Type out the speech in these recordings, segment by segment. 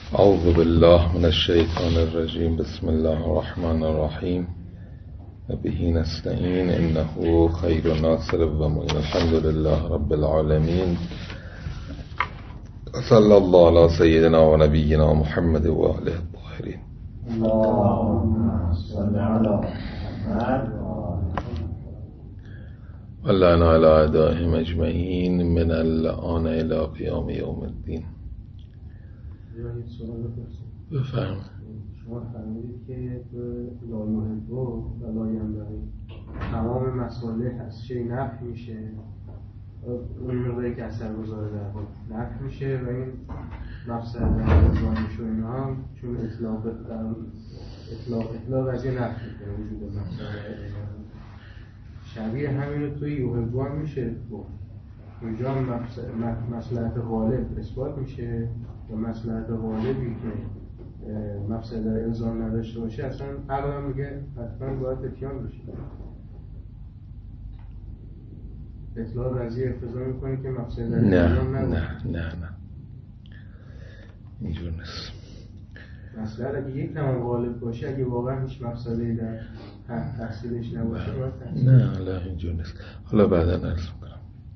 اعوذ بالله من الشیطان الرجیم. بسم الله الرحمن الرحیم و به نستعین انه خیر ناصر و معین. الحمد لله رب العالمین. صلی الله علی سیدنا و نبینا محمد و آله الطاهرین. اللهم صل علی محمد و لعن علی اعدائهم اجمعین من الآن الی قیام یوم الدین. بفرمایید. شما فرمودید که لا یحب و لا ینبغی تمام مصالح از چه نفی میشه، اون موقعی که اثر گذاره در خود نفی میشه و این مفسد در ازوانش و اینا هم چون اطلاق از یه نفی میکنه وجود مفسد. شبیه همین رو توی یحب هم میشه گفت. اونجا هم مصلحت غالب اثبات میشه و مصلحت غالبی که مفسد در الزام نداشته باشه اصلا عقل میگه حتما باید اتیان بشه. اطلاع رضی اقتضا میکنه که مفسد در الزام نداشته. نه اینجور نیست. مصلحت اگه یک تمام غالب باشه، اگه واقعا هیچ مفسدی در تحصیلش نباشه باید تحصیل. نه اینجور نیست. حالا بعدا عرض میکنم.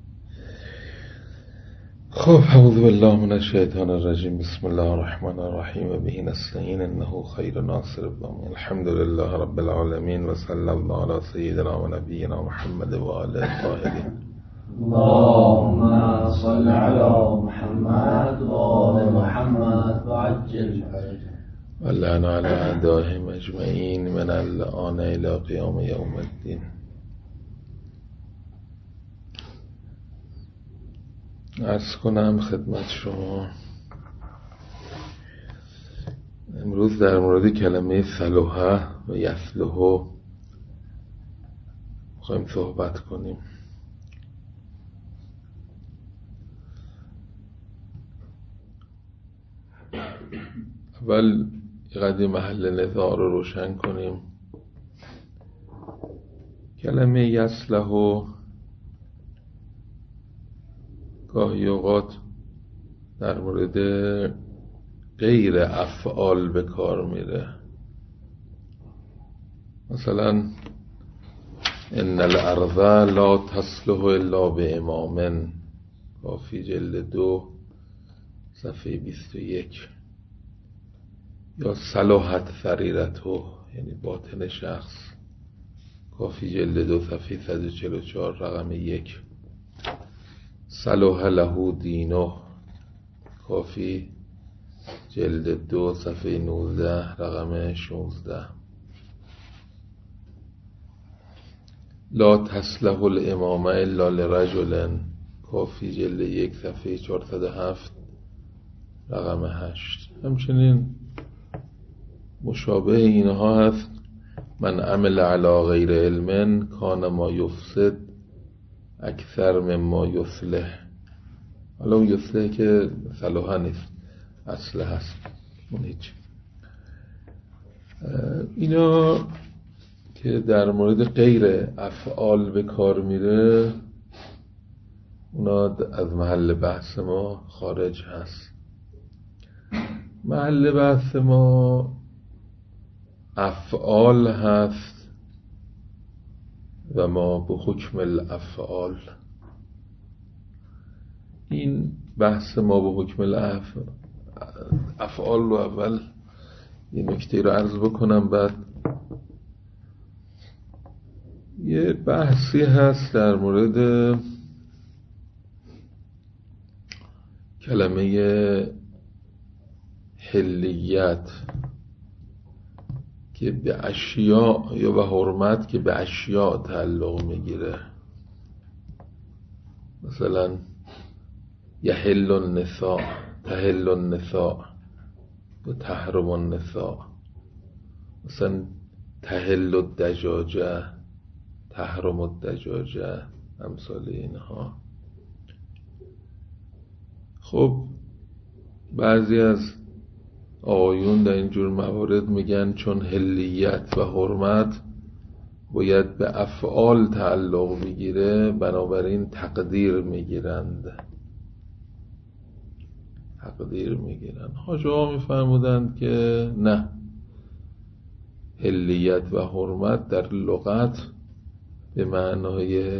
خب اعوذ بالله من الشیطان الرجیم. بسم الله الرحمن الرحیم و به نستعین انه خیر ناصر و معین. الحمد لله رب العالمین و صلی الله علی سیدنا و نبینا محمد و آله الطاهرین. اللهم صل علی محمد و آل محمد و عجل و لعن علی اعدائهم اجمعین من الآن الی قیام یوم الدین. عرض کنم خدمت شما امروز در مورد کلمه صلوحه و یصلح میخوایم صحبت کنیم. اول یه محل نزاع رو روشن کنیم. کلمه یصلح گاهی اوقات در مورد غیر افعال به کار میره. مثلا ان الارض لا تصلح الا بامام، کافی جلد 2 صفحه 21. یا صلحت سریرته، یعنی باطن شخص، کافی جلد 2 صفحه 144 رقم 1. صلح له دینه، کافی جلد 2 صفحه 19 رقم 16. لا تصلح الامامه الا لرجل، کافی جلد 1 صفحه 407 رقم 8. همچنین مشابه اینها هست من عمل علی غیر علم کان ما یفسد اکثر مما یصلح. حالا اون یصلح که صلاح نیست، اصله هست، اون هیچ. اینا که در مورد غیر افعال به کار میره اونا از محل بحث ما خارج هست. محل بحث ما افعال هست و ما به حکم الافعال. این بحث ما به حکم الافعال رو اول یه نکته رو عرض بکنم، بعد یه بحثی هست در مورد کلمه حلیت که به اشیاء یا به حرمت که به اشیاء تعلق میگیره. مثلا یحل النساء، تحل النساء و تحرم النساء. مثلا تحل الدجاجه، تحرم الدجاجه، امثال اینها. خب بعضی از آقایون در اینجور موارد میگن چون حلیت و حرمت باید به افعال تعلق بگیره بنابراین تقدیر میگیرند. تقدیر میگیرن. حاجی ها میفرمودند که نه، حلیت و حرمت در لغت به معنای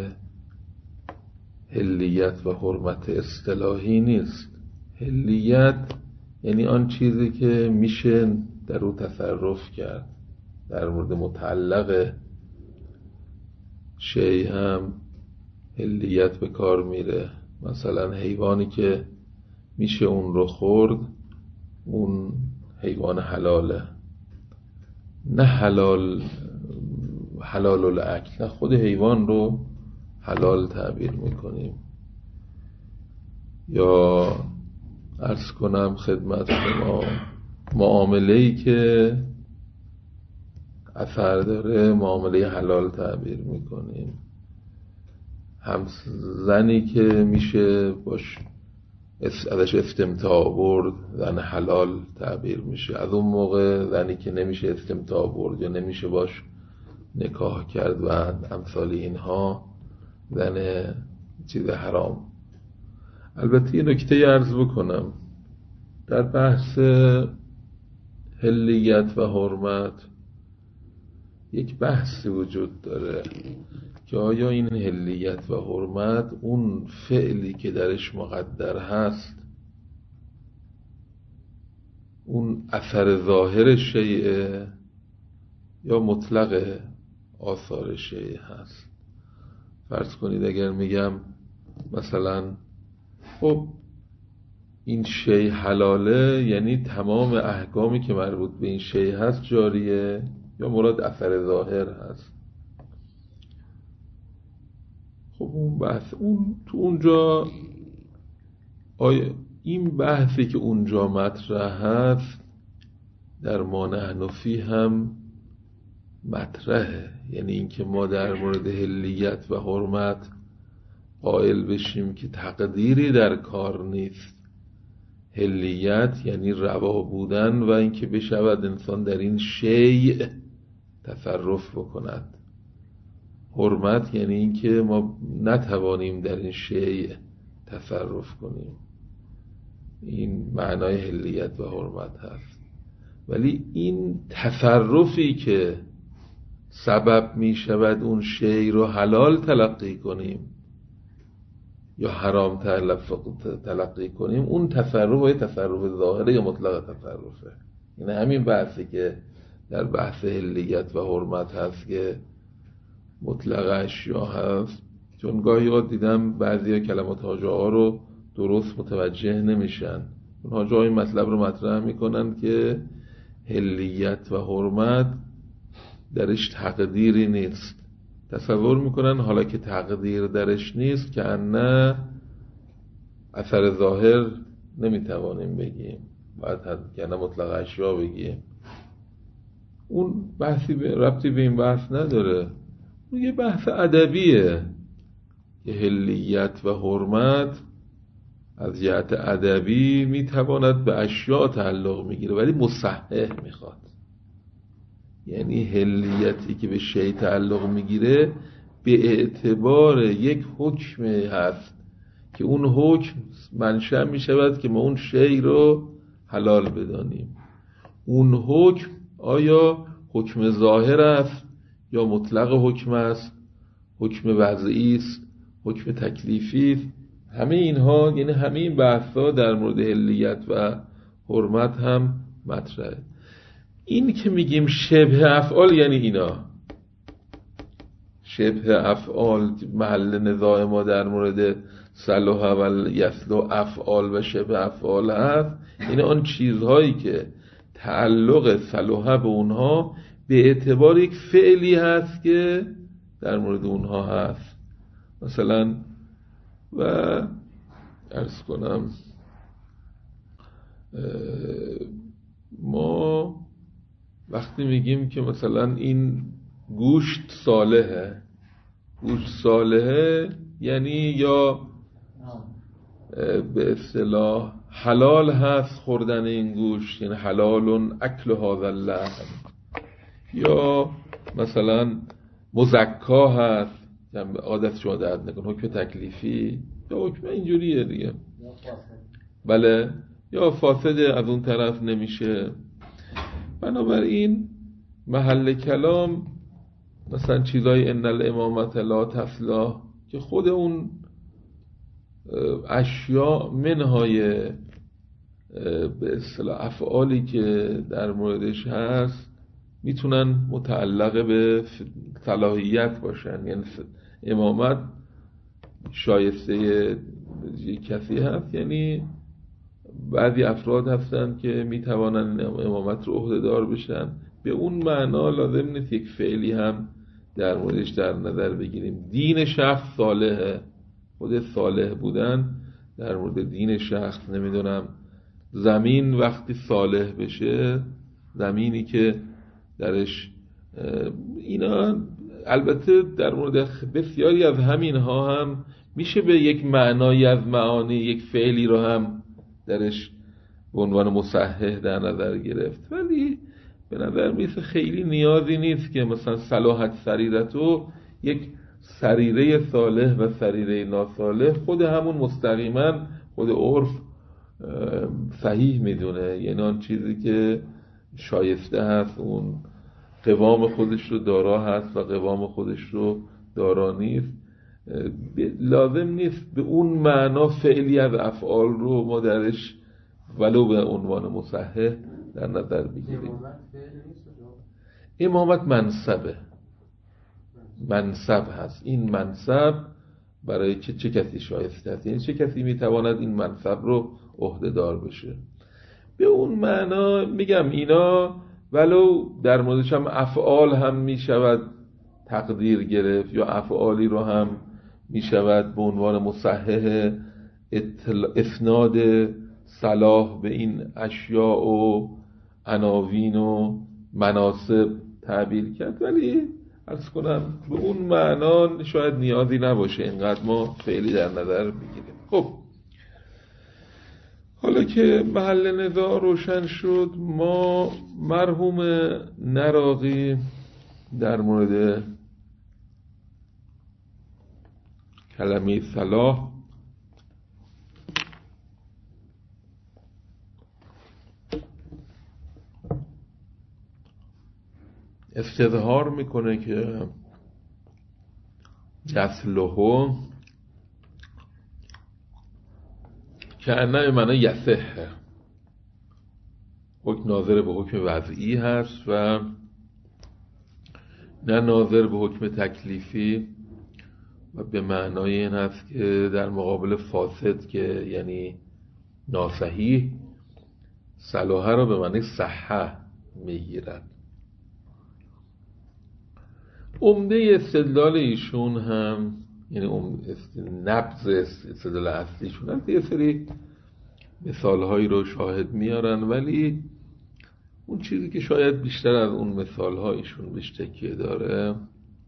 حلیت و حرمت اصطلاحی نیست. حلیت یعنی آن چیزی که میشه در او تصرف کرد. در مورد متعلق شیء هم حلیت به کار میره. مثلا حیوانی که میشه اون رو خورد، اون حیوان حلاله. نه حلال الاکل، نه خود حیوان رو حلال تعبیر میکنیم. یا عرض کنم خدمت شما، معامله‌ای که اثر داره معامله حلال تعبیر میکنیم. زنی که میشه باش ازش استمتاع برد، زن حلال تعبیر میشه. از اون موقع زنی که نمیشه استمتاع برد یا نمیشه باش نکاح کرد و امثال اینها، زن چیز حرام. البته یه نکته عرض بکنم، در بحث حلیت و حرمت یک بحثی وجود داره که آیا این حلیت و حرمت اون فعلی که درش مقدر هست، اون اثر ظاهر شیء یا مطلق آثار شیء هست. فرض کنید اگر میگم مثلا خب این شیء حلاله، یعنی تمام احکامی که مربوط به این شیء هست جاریه، یا مراد اثر ظاهر هست. خب اون بحث تو اونجا، آیا این بحثی که اونجا مطرح هست در ما نحن فیه هم مطرحه. یعنی اینکه ما در مورد حلیت و حرمت قائل بشیم که تقدیری در کار نیست. حلیت یعنی روا بودن و اینکه بشود انسان در این شیء تصرف بکند. حرمت یعنی اینکه ما نتوانیم در این شیء تصرف کنیم. این معنای حلیت و حرمت هست. ولی این تصرفی که سبب می شود اون شیء رو حلال تلقی کنیم یا حرام تلقی کنیم، اون تصرف های تصرف ظاهره یا مطلق تصرفه. این همین بحثی که در بحث حلیت و حرمت هست که مطلق اشیا هست. چون گاهی ها دیدم بعضی کلمات حاجی ها رو درست متوجه نمیشن. اون حاجی ها این مطلب رو مطرح میکنن که حلیت و حرمت درش تقدیری نیست. تصور میکنن حالا که تقدیر درش نیست که نه اثر ظاهر نمیتوانیم بگیم، باید که نه مطلق اشیا بگیم. اون بحثی ربطی به این بحث نداره. اون یه بحث ادبیه که حلیت و حرمت از جهت ادبی میتواند به اشیا تعلق میگیره، ولی مصحح میخواد. یعنی حلیتی که به شیء تعلق میگیره به اعتبار یک حکم هست که اون حکم منشأ میشود که ما اون شیء رو حلال بدانیم. اون حکم آیا حکم ظاهر است یا مطلق حکم است، حکم وضعی است، حکم تکلیفی است. همه اینها، یعنی همه این بحث‌ها در مورد حلیت و حرمت هم مطرحه. این که میگیم شبه افعال یعنی اینا. شبه افعال محل نزاع ما در مورد صلح و یصلح افعال و شبه افعال هست. این آن چیزهایی که تعلق صلح به اونها به اعتبار یک فعلی هست که در مورد اونها هست. مثلا و عرض کنم ما وقتی میگیم که مثلا این گوشت صالحه، گوشت صالحه یعنی یا به اصطلاح حلال هست خوردن این گوشت، یعنی حلال اکل هذا اللحم، یا مثلا مزکا هست، عادت شما درد نکن، حکم تکلیفی یا حکم اینجوریه دیگه. بله، یا فاسد از اون طرف نمیشه. بنابراین محل کلام مثلا چیزای ان الامامت لا تصلاح که خود اون اشیاء منهای به اصطلاح افعالی که در موردش هست میتونن متعلق به صلاحیت باشن. یعنی امامت شایسته یک کسی هست، یعنی بعضی افراد هستن که میتوانن امامت رو عهده‌دار بشن. به اون معنا لازم نیست یک فعلی هم در موردش در نظر بگیریم. دین شخص صالحه، خود صالح بودن در مورد دین شخص. نمیدونم زمین وقتی صالح بشه، زمینی که درش اینا، البته در مورد بسیاری از همین ها هم میشه به یک معنایی از معانی یک فعلی رو هم درش به عنوان مصحح در نظر گرفت، ولی به نظر میسه خیلی نیازی نیست که مثلا صلاحت سریرتو یک سریره صالح و سریره ناصالح خود همون مستقیما خود عرف صحیح میدونه. یعنی آن چیزی که شایسته هست اون قوام خودش رو دارا هست و قوام خودش رو دارا نیست. لازم نیست به اون معنا فعلی از افعال رو ما درش ولو به عنوان مصحح در نظر بگیریم. امامت منصبه، منصب هست. این منصب برای چه کسی شایسته است؟ یعنی چه کسی میتواند این منصب رو عهده‌دار بشه؟ به اون معنا میگم اینا ولو در موردش هم افعال هم میشود تقدیر گرفت یا افعالی رو هم میشود به عنوان مصحح اسناد صلاح به این اشیاء و عناوین و مناسب تعبیر کرد، ولی عرض کنم به اون معنا شاید نیازی نباشه اینقدر ما فعلی در نظر بگیریم. خب حالا که محل نزاع روشن شد، ما مرحوم نراقی در مورد کلمه صلاح استظهار میکنه که یصلح که انه معنی یصح، حکم ناظر به حکم وضعی هست و نه ناظر به حکم تکلیفی، و به معنای این هست که در مقابل فاسد که یعنی ناصحیح، صلاح را به معنی صحه میگیرد. عمده استدلال ایشون هم یعنی نبض استدلال اصلیشون هست، یه سری مثالهایی رو شاهد میارن، ولی اون چیزی که شاید بیشتر از اون مثالهایشون بهش تکیه داره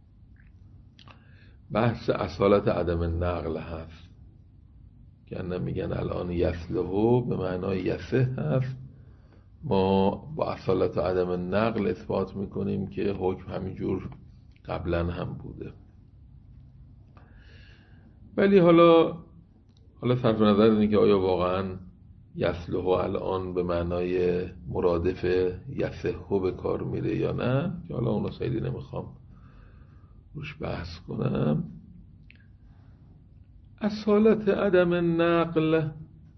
بحث اصالت عدم نقل هست که میگن الان یصلح به معنای یصح هست. ما با اصالت عدم نقل اثبات میکنیم که حکم همینجور قبلا هم بوده. ولی حالا صرف نظر اینه که آیا واقعا یصلح الان به معنای مرادف یصح به کار میره یا نه، که حالا اونو خیلی نمیخوام روش بحث کنم. اصالت عدم نقل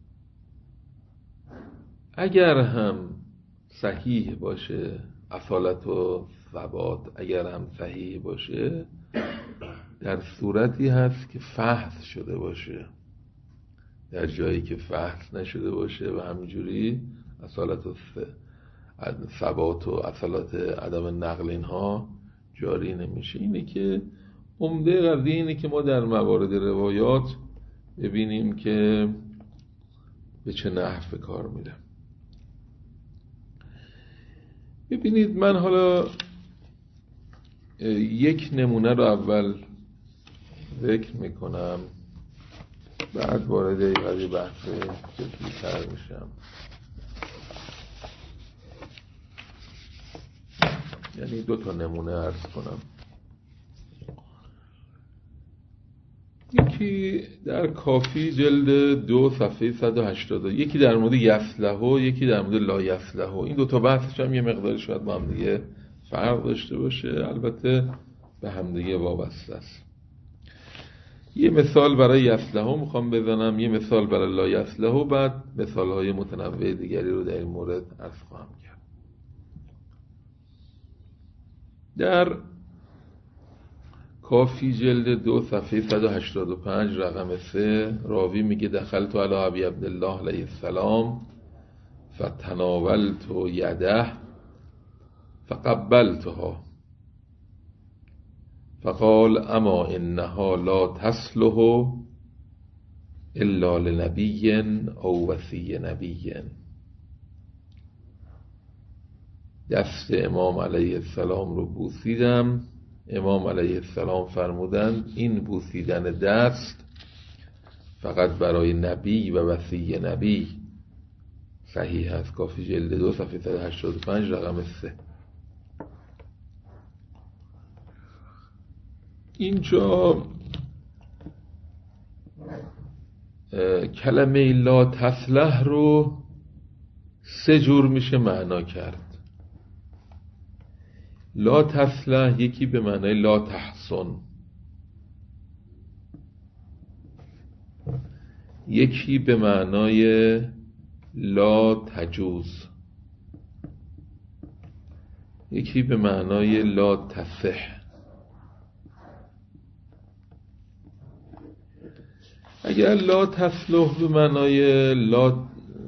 اگر هم صحیح باشه، اصالت و ثبات اگر هم صحیح باشه، در صورتی هست که فحص شده باشه. در جایی که فحص نشده باشه و همینجوری اصالت و ثبات و اصالت عدم نقل اینها جاری نمیشه. اینه که عمده قضیه اینه که ما در موارد روایات ببینیم که به چه نحو کار میره. ببینید من حالا یک نمونه رو اول ذکر میکنم، بعد وارد قضیه بحث جدی‌تر میشم. یعنی 2 نمونه عرض کنم. یک یکی در کافی جلد 2 صفحه 180، یکی در مورد یصلح، یکی در مورد لا یصلح. این دوتا بحثش هم یه مقداری شاید با هم دیگه فرق داشته باشه، البته به هم دیگه وابسته است. یه مثال برای یصلح میخوام بزنم، یه مثال برای لا یصلح، و بعد مثالهای متنوع دیگری رو در این مورد عرض خواهم کرد. در کافی جلد 2 صفحه 185 رقم 3 راوی میگه دخلت علی ابی عبدالله علیه السلام فتناولت یده فقبلتها فقال اما انها لا تصلح الا لنبی او وصی نبی. دست امام علیه السلام رو بوسیدم. امام علیه السلام فرمودند این بوسیدن دست فقط برای نبی و وصی نبی صحیح است. کافی جلد 2 صفحه 185 رقم 3. اینجا کلمه لا تصلح رو 3 جور میشه معنا کرد. لا تصلح یکی به معنای لا تحسن، یکی به معنای لا تجوز، یکی به معنای لا تصح. اگر لا تصلح به معنای لا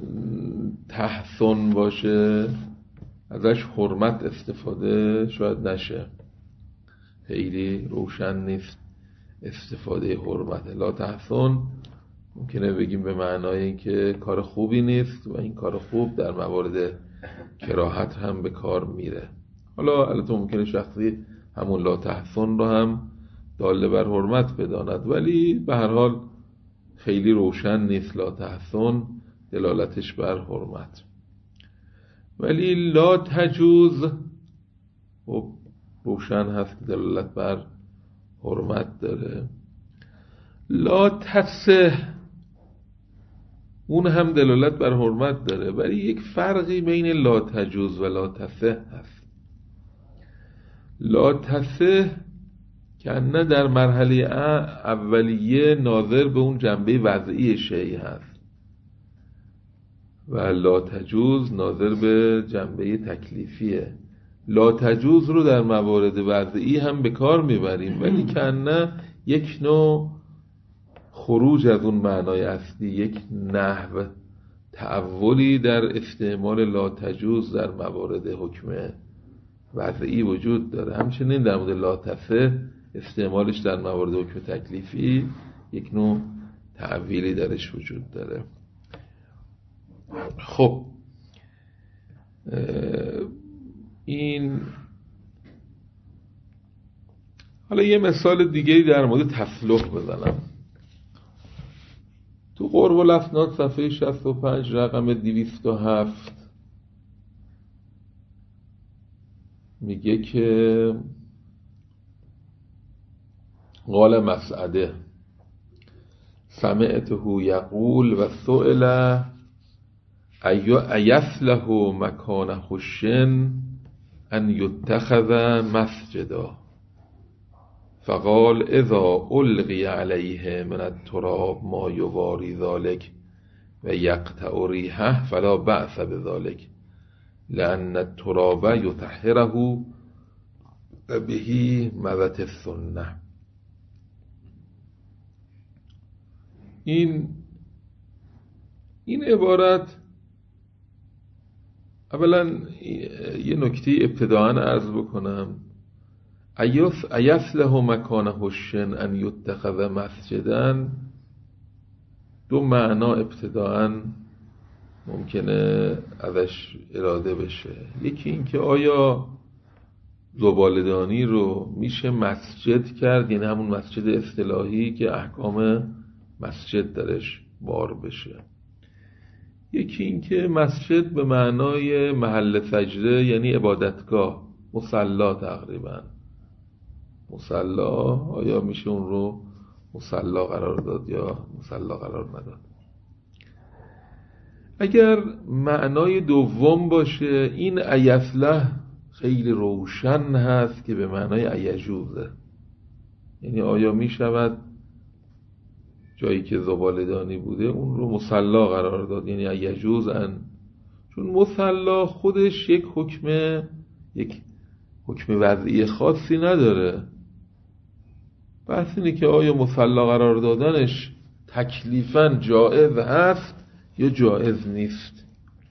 تحسن باشه ازش حرمت استفاده شاید نشه، خیلی روشن نیست استفاده حرمت. لا تحسن ممکنه بگیم به معنای اینکه کار خوبی نیست و این کار خوب در موارد کراهت هم به کار میره. حالا البته ممکنه شخصی همون لا تحسن رو هم داله بر حرمت بداند، ولی به هر حال خیلی روشن نیست لا تحسن دلالتش بر حرمت. ولی لا تجوز روشن هست دلالت بر حرمت داره. لا تصح اون هم دلالت بر حرمت داره، ولی یک فرقی بین لا تجوز و لا تصح هست. لا تصح که نه در مرحله اولیه ناظر به اون جنبه وضعی شیء هست و لا تجوز ناظر به جنبه تکلیفیه. لا تجوز رو در موارد وضعی هم به کار میبریم، ولی که نه یک نوع خروج از اون معنای اصلی، یک نحو تعولی در استعمال لا تجوز در موارد حکم وضعی وجود داره. همچنین در مورد لا تصح استعمالش در موارد حکم تکلیفی یک نوع تعویلی درش وجود داره. خب این حالا یه مثال دیگه در مورد تصلح بزنم. تو قرب الاسناد صفحه 65 رقم 207 میگه که قال مسعده سمعته یقول و سئل ایصلح مکان خشن ان یتخذ مسجدا فقال اذا القی علیه من التراب ما یواری ذلك و یقطع ریحه فلا بأس بذلك لأن التراب یطهره به مذت السنه. این عبارت اولا یه نکته ابتداءً عرض بکنم. ایصلح مکان خشن ان یتخذ مسجدا دو معنا ابتداءً ممکنه ازش اراده بشه. یکی این که آیا زباله‌دانی رو میشه مسجد کرد، یعنی همون مسجد اصطلاحی که احکام مسجد درش بار بشه. یکی این که مسجد به معنای محل سجده یعنی عبادتگاه، مصلا تقریبا. مصلا آیا میشه اون رو مصلا قرار داد یا مصلا قرار نداد. اگر معنای دوم باشه، این ایصلح خیلی روشن هست که به معنای ایجوزه، یعنی آیا می شود جایی که زباله‌دانی بوده اون رو مصلا قرار داد، یعنی ایجوزن، چون مصلا خودش یک حکم وضعی خاصی نداره. بحث اینه که آیا مصلا قرار دادنش تکلیفاً جائز هست یا جائز نیست.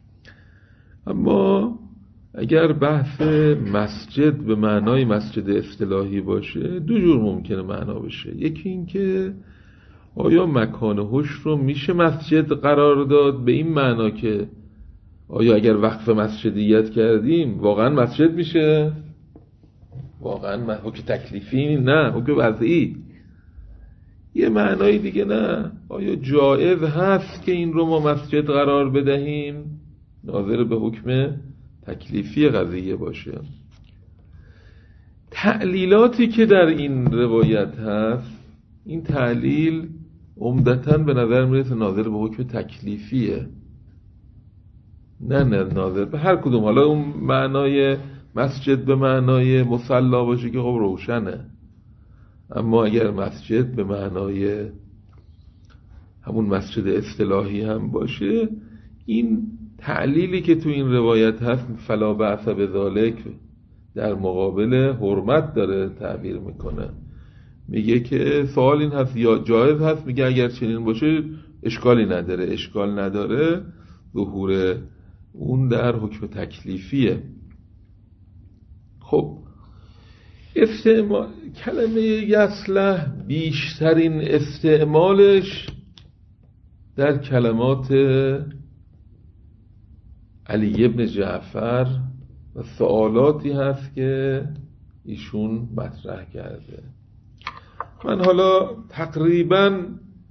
اما اگر بحث مسجد به معنای مسجد اصطلاحی باشه، دو جور ممکنه معنا بشه. یکی این که آیا مکان حش رو میشه مسجد قرار داد به این معنا که آیا اگر وقف مسجدیت کردیم واقعا مسجد میشه، واقعا حکم تکلیفی، نه حکم وضعی. یه معنای دیگه نه، آیا جائز هست که این رو ما مسجد قرار بدهیم، ناظر به حکم تکلیفی قضیه باشه. تعلیلاتی که در این روایت هست، این تعلیل عمدتاً به نظر میرسه ناظر به حکم تکلیفیه، نه ناظر به هر کدوم. حالا اون معنای مسجد به معنای مصلا باشه که خب روشنه، اما اگر مسجد به معنای همون مسجد اصطلاحی هم باشه، این تعلیلی که تو این روایت هست فلا بأس بذالک در مقابل حرمت داره تعبیر میکنه. میگه که سوال این هست یا جایز هست، میگه اگر چنین باشه اشکالی نداره. اشکال نداره ظهور اون در حکم تکلیفیه. خب کلمه یصلح بیشترین استعمالش در کلمات علی ابن جعفر و سوالاتی هست که ایشون مطرح کرده. من حالا تقریبا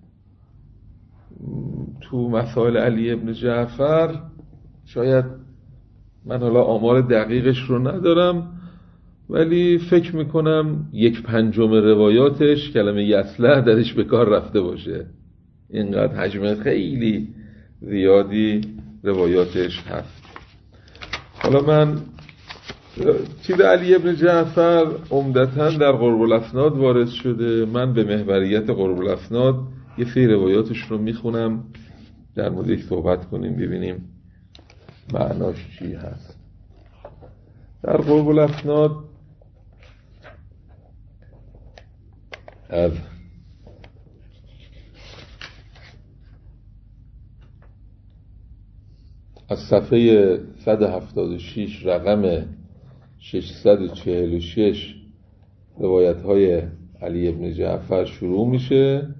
تو مسائل علی ابن جعفر شاید من حالا آمار دقیقش رو ندارم، ولی فکر میکنم 1/5 روایاتش کلمه یصلح درش به کار رفته باشه، اینقدر حجم خیلی زیادی روایاتش هست. حالا من چیز علی ابن جعفر عمدتاً در قرب الاسناد وارد شده، من به محوریت قرب الاسناد یه سری روایاتش رو میخونم، در موردش صحبت کنیم ببینیم معناش چی هست. در قرب الاسناد از صفحه 176 رقم 646 روایت های علی ابن جعفر شروع میشه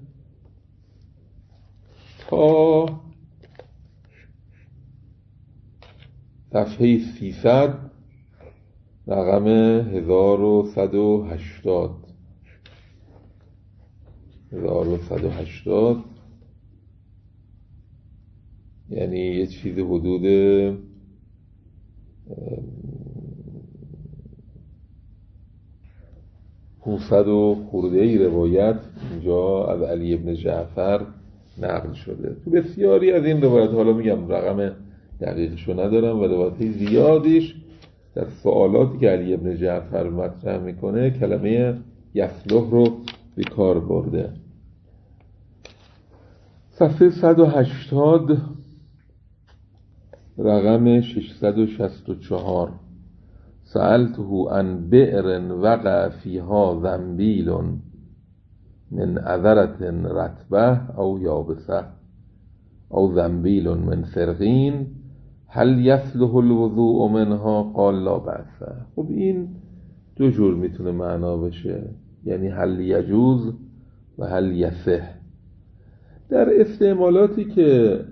تا صفحه 300 رقم 1180 یعنی یه چیز حدود 500 و خورده ای روایت اینجا از علی ابن جعفر نقل شده. تو بسیاری از این روایت، حالا میگم رقم دقیقشو ندارم، و روایت زیادیش در سوالاتی که علی ابن جعفر مطرح میکنه کلمه یصلح رو به کار برده. صفحه 180 رقم 664 سألته عن بئر وقع فيها ذنبیل من عذرة رطبة او یابسه او ذنبیل من فرغین هل یصلح الوضوء منها قال لا بأس. خب این دو جور میتونه معنا بشه، یعنی هل یجوز و هل یصح. در استعمالاتی که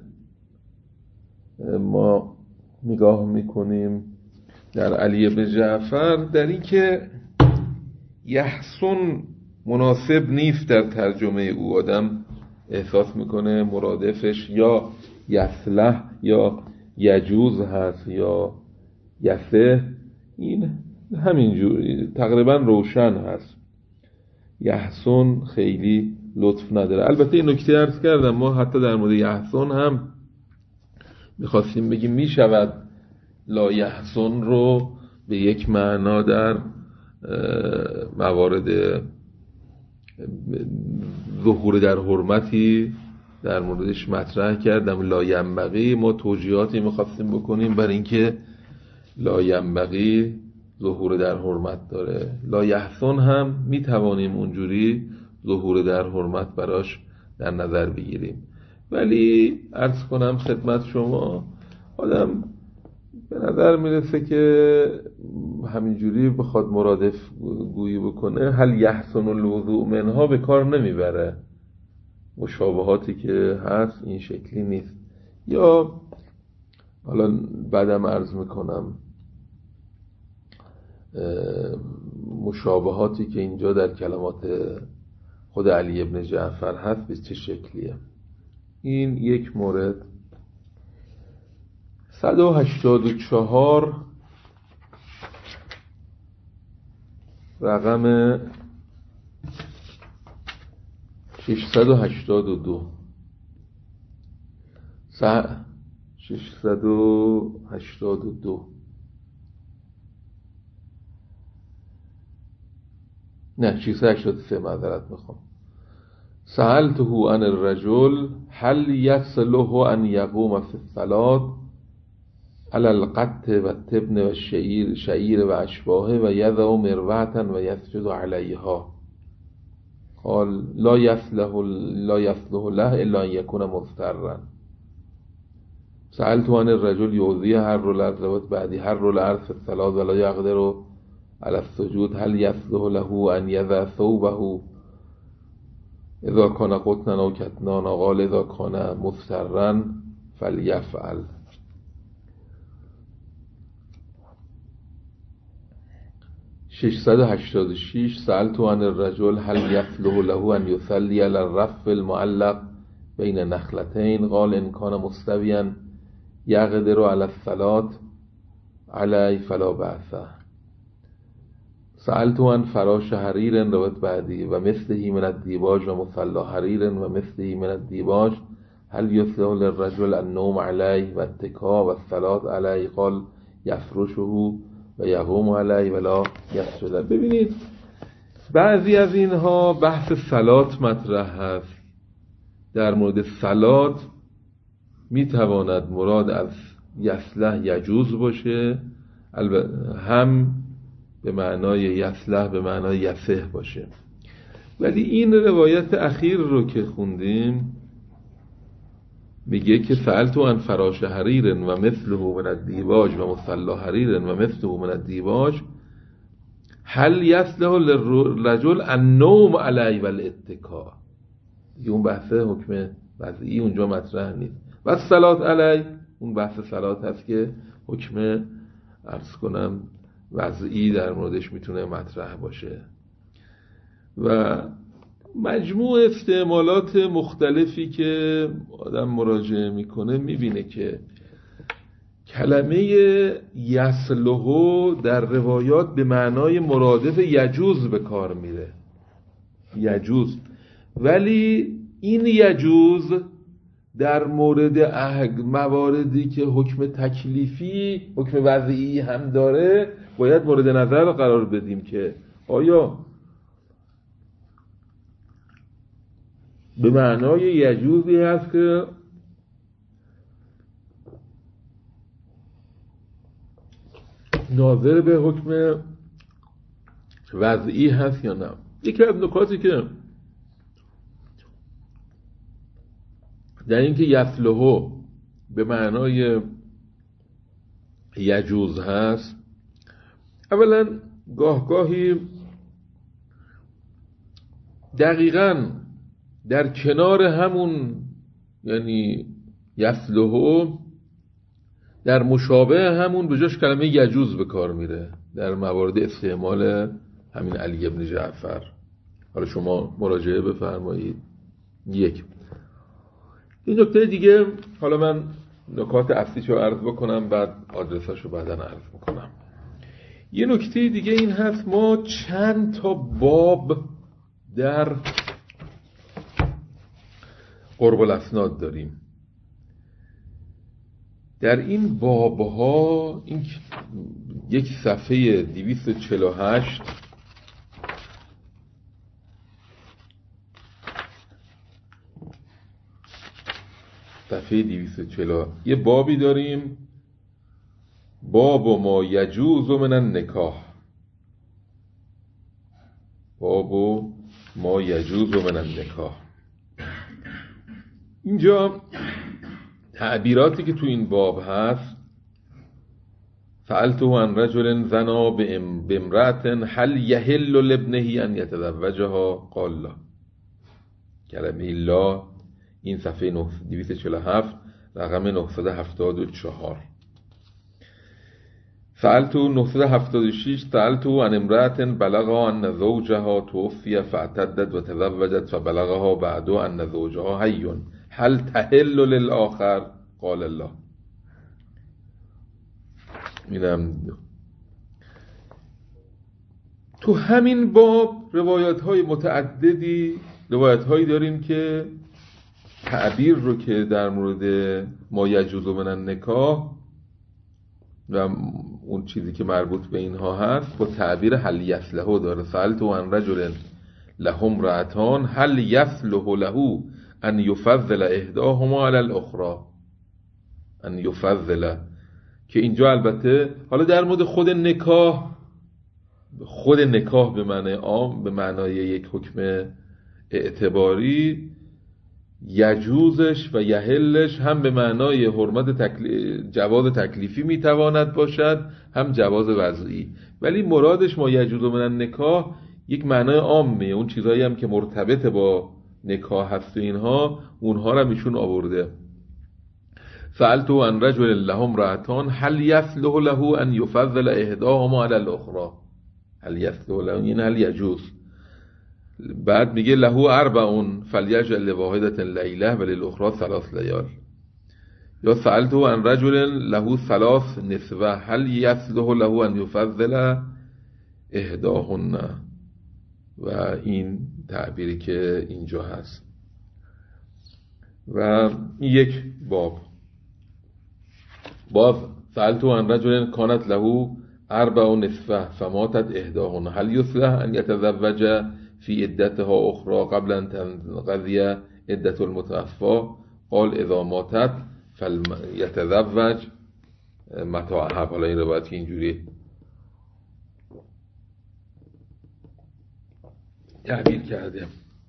ما نگاه میکنیم در علی بن جعفر، در این که یحسن مناسب نیست در ترجمه او، آدم احساس میکنه مرادفش یا یصلح یا یجوز هست یا یصح. این همینجوری تقریبا روشن هست. یحسن خیلی لطف نداره. البته این نکته عرض کردم، ما حتی در مورد یحسن هم میخواستیم بگیم میشود لا یحسن رو به یک معنا در موارد ظهور در حرمتی در موردش مطرح کردم. لا ینبغی ما توجیهاتی میخواستیم بکنیم برای اینکه لا ینبغی ظهور در حرمت داره. لا یحسن هم میتوانیم اونجوری ظهور در حرمت براش در نظر بگیریم. ولی عرض کنم خدمت شما، آدم به نظر میرسه که همینجوری بخواد مرادف گویی بکنه هل یحسن الوضوء منها به کار نمیبره. مشابهاتی که هست این شکلی نیست. یا حالا بعدم عرض میکنم مشابهاتی که اینجا در کلمات خود علی ابن جعفر هست به چه شکلیه. این یک مورد. 184 رقم 682 نه 683 معذرت میخوام. سألته عن الرجل هل يصلح ان يقوم في الصلاة على القط والتبن والشعير واشباهه ويضع مروعة ويسجد عليها. قال لا يصلح له الا ان يكون مضطرا. سألته عن الرجل يؤذي حر الارض بعد حر الارض في الصلاة ولا يقدر على السجود هل يصلح له ان يضع ثوبه اذا كان قطنا او كتانا. قال اذا كان مضطرا فليفعل. 686 سألت عن الرجل هل يصلح له ان يصلي على الرف المعلق بين نخلتين. قال ان كان مستويا يقدر على الصلاة عليه فلا بأس. سألت عن فراش حرير روت بعدي ومثله من الديباج ومصلى حرير ومثله من الديباج هل يصلح للرجل النوم عليه والاتكاء والصلاة عليه. قال يفرشه و یقوم علیه ولا یسجد. ببینید بعضی از اینها بحث صلات مطرح هست. در مورد صلات میتواند مراد از یصلح یجوز باشه، هم به معنای یصلح به معنای یصح باشه. ولی این روایت اخیر رو که خوندیم میگه که سألتو عن فراش حریر و مثله من الدیباج و مصلی حریر و مثله من الدیباج هل یصلح للرجل النوم علیه والاتکاء. اون بحث حکم وضعی اونجا مطرح نیست. و صلات علیه اون بحث صلات هست که حکم عرض کنم وضعی در موردش میتونه مطرح باشه. و مجموع استعمالات مختلفی که آدم مراجعه میکنه میبینه که کلمه یصلح در روایات به معنای مرادف یجوز به کار میره، یجوز. ولی این یجوز در مورد مواردی که حکم تکلیفی حکم وضعی هم داره باید مورد نظر قرار بدیم که آیا به معنای یجوزی هست که ناظر به حکم وضعی هست یا نه. یکی از نکاتی که در اینکه یصلح به معنای یجوز هست، اولا گاهی دقیقاً در کنار همون یعنی یصلح در مشابه همون به جاش کلمه یجوز به کار میره در موارد استعمال همین علی ابن جعفر. حالا شما مراجعه بفرمایید. یک این نکته دیگه، حالا من نکات اصلیشو عرض بکنم بعد آدرساشو بعداً عرض میکنم. یه نکته دیگه این هست، ما چند تا باب در قرب الاسناد داریم. در این بابها این یک صفحه 248 صفحه 240 یه بابی داریم، باب ما یجوز من النکاح. باب ما یجوز من النکاح. اینجا تعبیراتی که تو این باب هست، فعلته عن رجل زنا بامرأة هل یحل لابنه ان یتزوجها قال لا. کلمه لا این صفحه 247 رقم 974. فعلته 976 سألته عن امرأة بلغها ان زوجها توفی فاعتدت و تزوجت فبلغها بعد ان زوجها حی هل تحل للآخر قال الله. اینم تو همین باب روایت‌های متعددی روایت‌هایی داریم که تعبیر رو که در مورد ما یجوز من النکاح و اون چیزی که مربوط به اینها هست با تعبیر هل یصلح داره. سألت عن رجل له امرأتان هل یصلح له ان یفضل احداهما علی الاخرى. ان یفضل که اینجا البته حالا در مورد خود نکاح به معنای عام، به معنای یک حکم اعتباری، یجوزش و یحلش هم به معنای حرمت جواز تکلیفی میتواند باشد، هم جواز وضعی. ولی مرادش ما یجوز من النکاح یک معنای عامه، اون چیزایی هم که مرتبط با نکاح هست و اینها، اونها را میشون آورده. سألته عن رجل له امرأتان هل یصلح له ان یفضل احداهما علی الاخرى. هل یصلح له این هل یجوز. بعد میگه له اربع فلیجعل لواحدة لیله و للاخرى 3 لیال. یا سألته عن رجل له 3 نسوة هل یصلح له ان یفضل احداهن. و این تعبیری که اینجا هست. و این یک باب سألته عن رجل كانت له 4 نسوة فماتت احداهن هل يصلح ان يتزوج في عدتها اخرى قبل ان تنقضي عدة المتوفى قال اذا ماتت فليتزوج متاعها. حالا این روایت که اینجوری تعبیر کرده.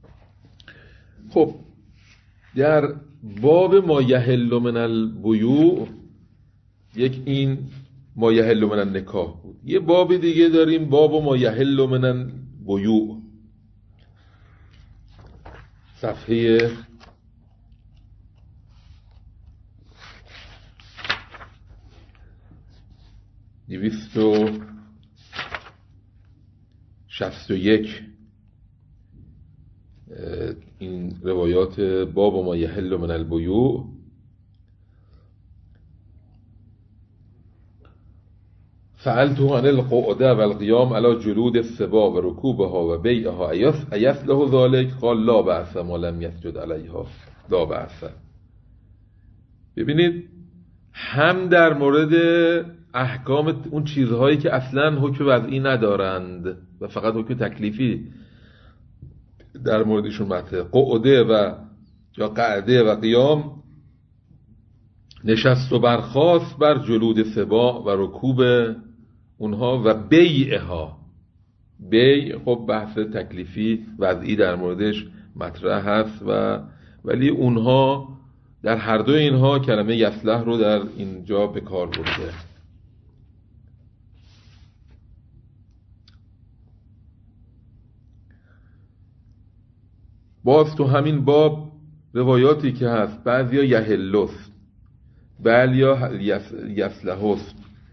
خب در باب ما یحل من البیوع یک این ما یحل من النکاح بود. یه باب دیگه داریم باب ما یحل من البیوع، صفحه 261. این روایات باب ما یحل من البیوع. فعلته عن القعده و القیام علی جلود السباع و رکوبها و بیعها ایصلح ذلك قال لا بأس ما لم یسجد علیها لا بأس. ببینید هم در مورد احکام اون چیزهایی که اصلا حکم وضعی ندارند و فقط حکم تکلیفی در موردشون مطرحه، قعده و یا قعده و قیام، نشست و برخاست بر جلود سباع و رکوب اونها و بیعها. بیع خب بحث تکلیفی وضعی در موردش مطرح هست و ولی اونها در هر دو اینها کلمه یصلح رو در اینجا به کار برده. باز تو همین باب روایاتی که هست، بعضیا یحلست بعضیا یصلحست.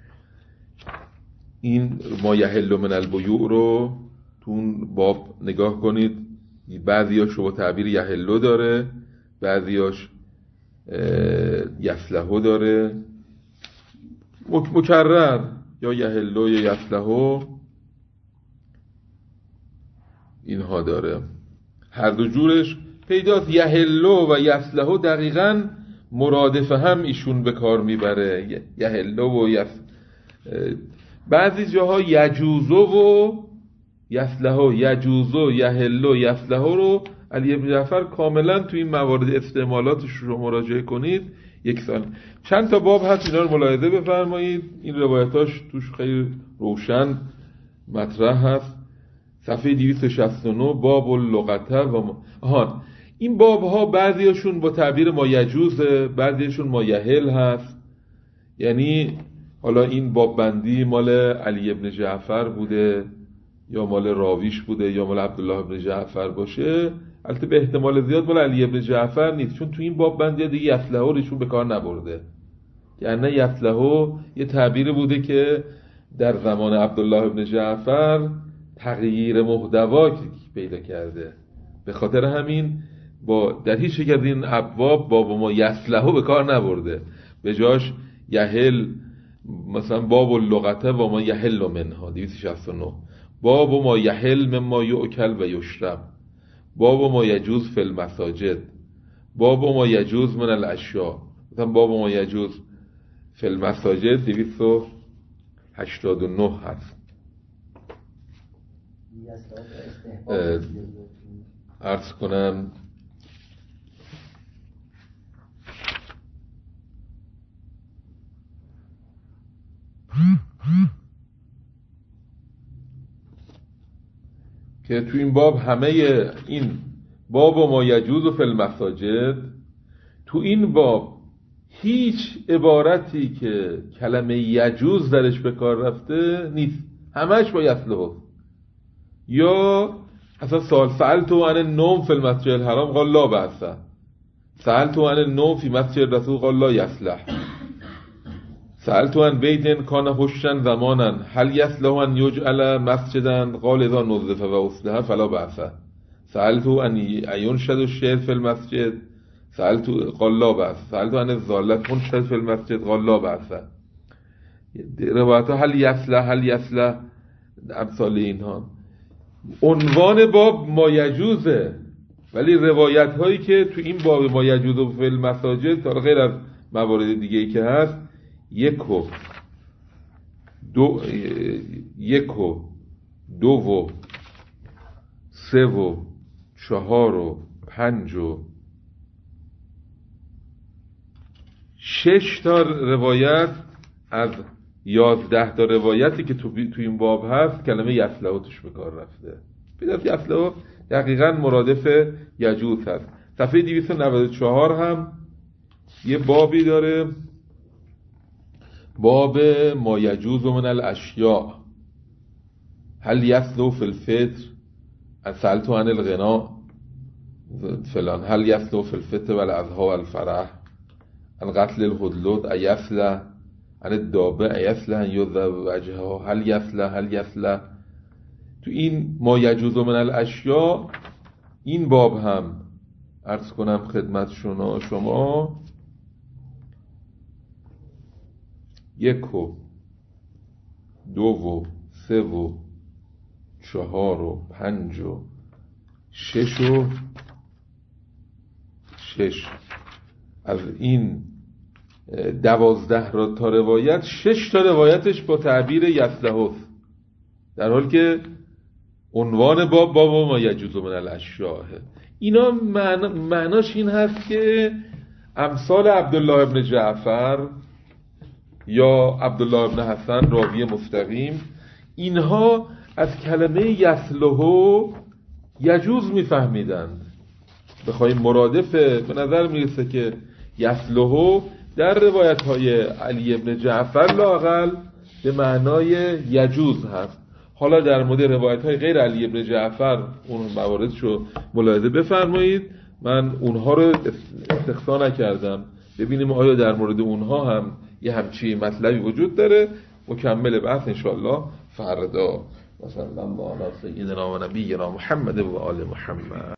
این ما یحل من البیوع رو تو اون باب نگاه کنید، بعضیاش با تعبیر یحلو داره، بعضیاش یصلحو داره، مکرر یا یحلو یا یصلحو اینها داره. هر دو جورش پیداست یحلو و یصلحو دقیقاً مرادف هم ایشون به کار میبره. یحلو و بعضی جاها یجوزو و یصلحو، یجوزو، یحلو، یصلحو رو علی بن جعفر کاملا توی این موارد استعمالاتش رو مراجعه کنید یکسان. چند تا باب هست، اینا رو ملاحظه بفرمایید. این روایتاش توش خیلی روشن مطرح هست. صفحه 269 باب اللغته و این باب ها بعضیشون با تعبیر ما یجوزه، بعضیشون ما یحل هست. یعنی حالا این باب بندی مال علی بن جعفر بوده یا مال راویش بوده یا مال عبدالله بن جعفر باشه. البته به احتمال زیاد مال علی بن جعفر نیست، چون تو این باب بندی دیگه یصلحو ایشون به کار نبرده. یعنی یصلحو یه تعبیری بوده که در زمان عبدالله بن جعفر تغییر محتوا پیدا کرده. به خاطر همین در هیچ یک از این ابواب باب ما یصلحو به کار نبرده، به جاش یحل. مثلا باب اللغته و ما یحل منها 269، باب ما یحل مما یؤکل و یشرب، باب ما یجوز فی المساجد، باب ما یجوز من الاشیاء. مثلا باب ما یجوز فی المساجد 289 هست. عرض کنم که تو این باب همه این باب ما یجوز فی المساجد، تو این باب هیچ عبارتی که کلمه یجوز درش به کار رفته نیست، همش با یصلحو. یا اصلا سألتو عن النوم فی المسجد الحرام قال لا بأس، سألتو عن النوم فی مسجد رسول قال لا یصلح، سألتو عن بیت کان حشا زمانا هل یصلح ان یجعل مسجدا قال اذا نظف و اصلح فلا بأس، سألتو عن ینشد الشعر فی المسجد سألتو قال لا بأس، سألتو عن الضالة تنشد فی المسجد قال لا بأس. روایتها هل یصلح امثال اینها. عنوان باب ما یجوزه، ولی روایت هایی که تو این باب ما یجوز و فی المساجد تا غیر از موارد دیگه ای که هست یک و دو و سه و چهار و پنج و شش تا روایت از 11 تا روایتی که تو این باب هست کلمه یصلحو توش به کار رفته. پیداست یصلحو دقیقاً مرادف یجوز هست. صفحه 294 هم یه بابی داره، باب ما یجوز من الاشیاء هل یصلح فی الفطر، سألت عن الغنا فلان، هل یصلح فی الفطر والاضحى والفرح، عن قتل الهدلد ایصلح، عن الدابه ایصلح ان یذب وجهها، هل یصلح. تو این ما یجوز من الاشیاء این باب هم عرض کنم خدمت شما 1 و 2 و 3 و 4 و 5 و 6 و 6 از این 12 تا روایت 6 تا روایتش با تعبیر یصلحو، در حالی که عنوان باب ما یجوز من الاشیاء. اینا معناش این هست که امثال عبدالله ابن جعفر یا عبدالله ابن حسن راوی مستقیم، اینها از کلمه یصلحو یجوز میفهمیدند. بخوایم مرادف به نظر میرسه که یصلحو در روایت های علی ابن جعفر لااقل به معنای یجوز هست. حالا در مورد روایت های غیر علی ابن جعفر اون مواردشو ملاحظه بفرمایید، من اونها رو استقصا نکردم، ببینیم آیا در مورد اونها هم یه همچی مطلبی وجود داره. مکمل بحث انشاءالله فردا. مثلا ما علی سیدنا و نبینا محمد و آل محمد.